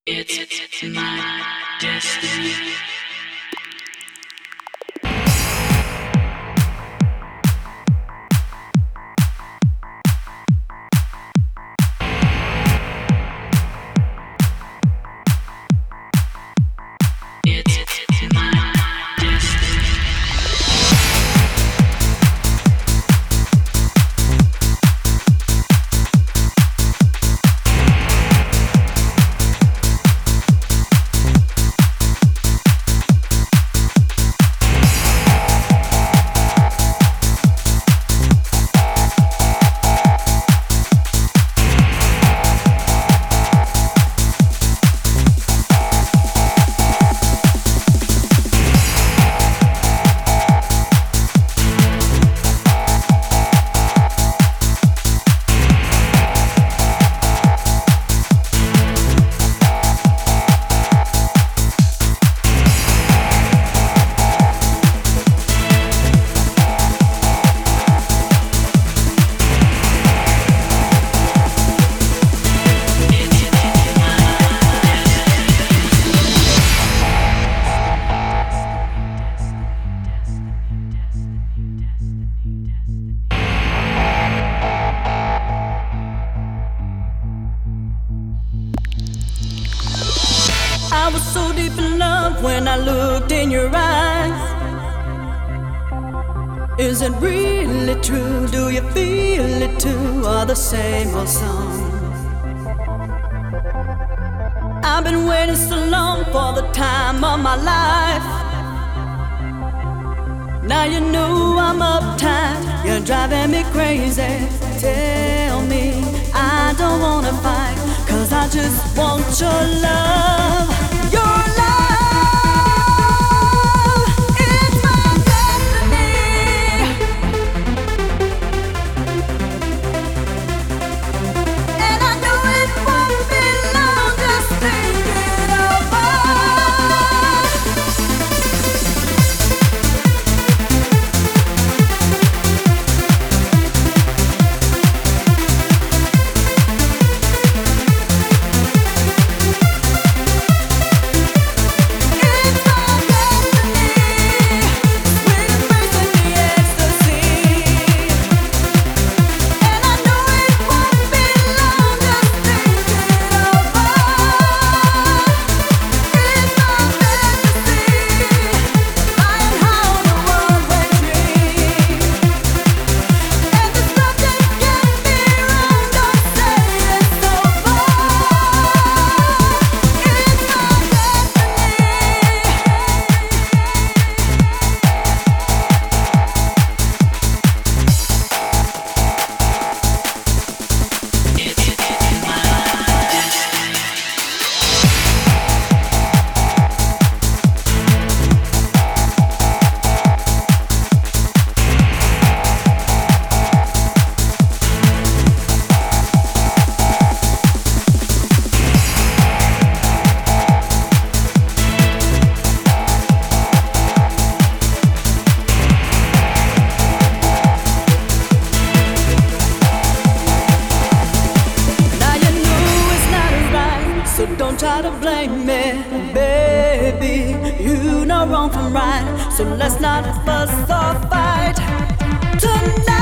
It's my destiny. It's my destiny. I was so deep in love when I looked in your eyes. Is it really true? Do you feel it too? Or the same old song? I've been waiting so long for the time of my life. Now you know I'm uptight, you're driving me crazy. Tell me I don't wanna fight, 'cause I just want your love. Your love is my destiny. And I know it won't be long, just think it over. So don't try to blame me, baby. You know wrong from right, so let's not fuss or fight tonight.